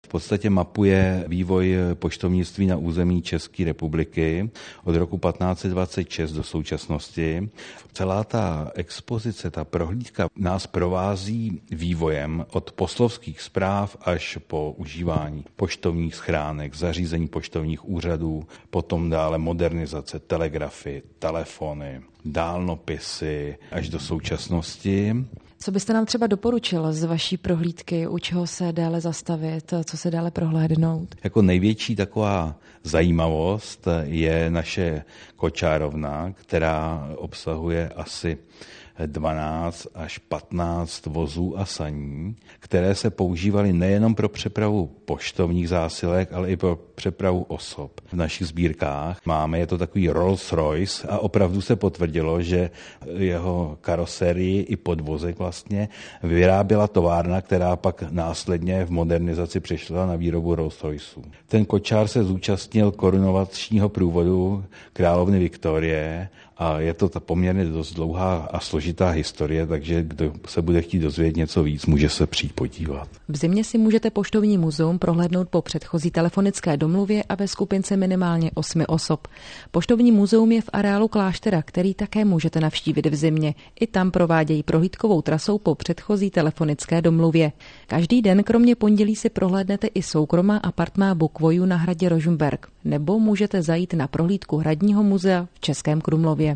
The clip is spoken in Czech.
podstatě mapuje vývoj poštovnictví na území České republiky od roku 1526 do současnosti. Celá ta expozice, ta prohlídka nás provází vývojem od poslovských zpráv až po užívání poštovních schránek, zařízení poštovních úřadů, potom dále modernizace, telegrafy, telefony, dálnopisy až do současnosti. Co byste nám třeba doporučil z vaší prohlídky, u čeho se dále zastavit, co se dále prohlédnout? Jako největší taková zajímavost je naše kočárovna, která obsahuje asi 12 až 15 vozů a saní, které se používaly nejenom pro přepravu poštovních zásilek, ale i pro přepravu osob. V našich sbírkách máme, je to takový Rolls-Royce a opravdu se potvrdilo, že jeho karoserii i podvozek vlastně vyráběla továrna, která pak následně v modernizaci přešla na výrobu Rolls-Royceů. Ten kočár se zúčastnil korunovačního průvodu královny Viktorie a je to ta poměrně dost dlouhá a složitá historie, takže kdo se bude chtít dozvědět něco víc, může se přijít podívat. V zimě si můžete poštovní muzeum prohlédnout po předchozí telefonické domluvě a ve skupince minimálně 8 osob. Poštovní muzeum je v areálu kláštera, který také můžete navštívit v zimě. I tam provádějí prohlídkovou trasou po předchozí telefonické domluvě. Každý den kromě pondělí si prohlédnete i soukromá apartmá Bukvojů na hradě Rožmberk, nebo můžete zajít na prohlídku Hradního muzea v Českém Krumlově.